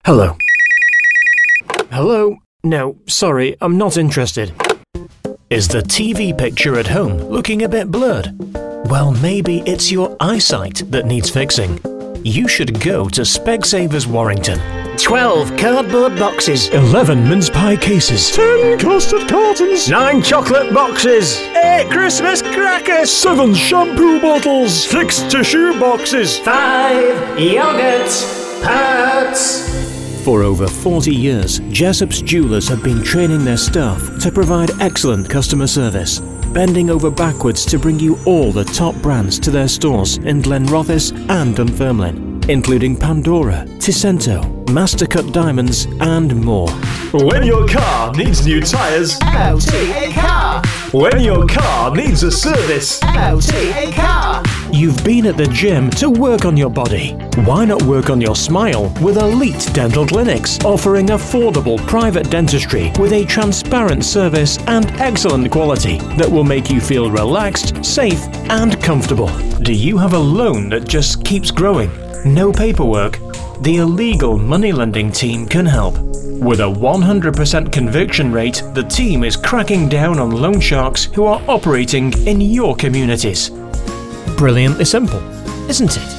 Hello. Hello? No, sorry, I'm not interested. Is the TV picture at home looking a bit blurred? Well, maybe it's your eyesight that needs fixing. You should go to Specsavers Warrington. 12 cardboard boxes, 11 mince pie cases, 10 custard cartons, 9 chocolate boxes, 8 Christmas crackers, 7 shampoo bottles, 6 tissue boxes, 5 yogurt pads. For over 40 years, Jessop's Jewellers have been training their staff to provide excellent customer service, bending over backwards to bring you all the top brands to their stores in Glenrothes and Dunfermline, including Pandora, Ticento, Mastercut Diamonds and more. When your car needs new tyres, OTA Car. when your car needs a service, OTA Car. You've been at the gym to work on your body. Why not work on your smile with Elite Dental Clinics, offering affordable private dentistry with a transparent service and excellent quality that will make you feel relaxed, safe and comfortable. Do you have a loan that just keeps growing? No paperwork? The illegal money lending team can help. With a 100% conviction rate, the team is cracking down on loan sharks who are operating in your communities. Brilliantly simple, isn't it?